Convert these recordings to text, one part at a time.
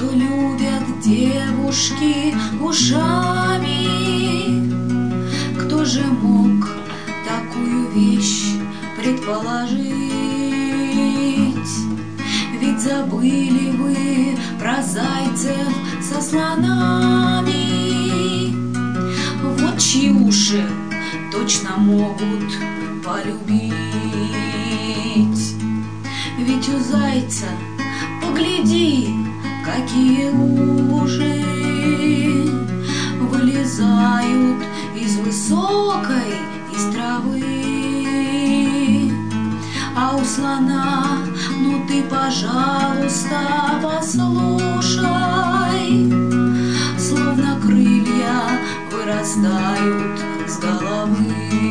что любят девушки ушами. Кто же мог такую вещь предположить? Ведь забыли вы про зайцев со слонами. Вот чьи уши точно могут полюбить. Ведь у зайца, погляди, какие уши вылезают из высокой из травы. А у слона, ну ты, пожалуйста, послушай, словно крылья вырастают с головы.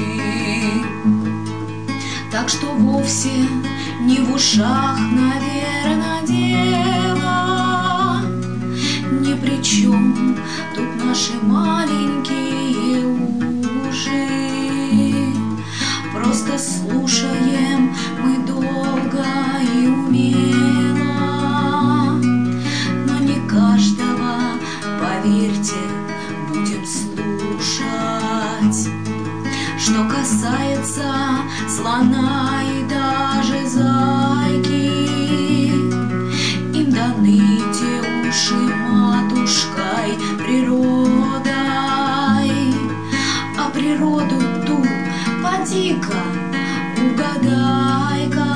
Так что вовсе не в ушах, наверное, дело. Ни при чем тут наши маленькие уши. Просто слушаем мы долго и умело, но не каждого, поверьте, будем слушать. Что касается слона и даже зайки, им даны те уши матушкой природой. А природу ту поди-ка угадай-ка,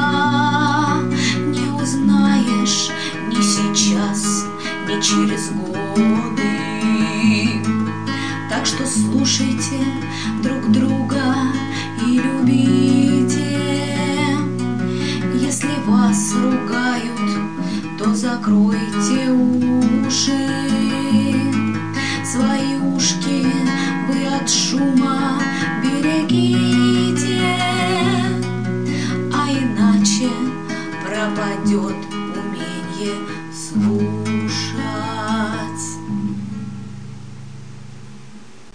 не узнаешь ни сейчас, ни через годы. Так что слушайте друг друга и любите. Если вас ругают, то закройте уши. Свои ушки вы от шума берегите, а иначе пропадет умение слушать.